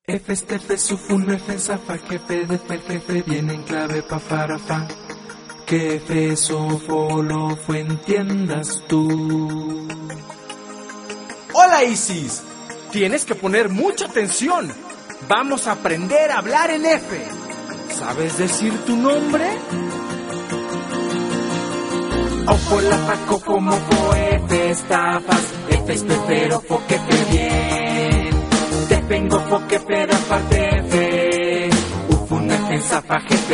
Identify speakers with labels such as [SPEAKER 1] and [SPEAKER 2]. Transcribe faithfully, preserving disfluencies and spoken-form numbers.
[SPEAKER 1] F este F sufun F zafa jefe de fer jefe viene en clave pa farafa. Que F sofo lo fue entiendas tú.
[SPEAKER 2] Hola Isis, tienes que poner mucha atención. Vamos a aprender a hablar en F. ¿Sabes decir tu nombre?
[SPEAKER 1] Ofo la faco como fo F estafas. F es pero fo que fe bien. Te vengo fo que fe da parte F. Ufun F zafa jefe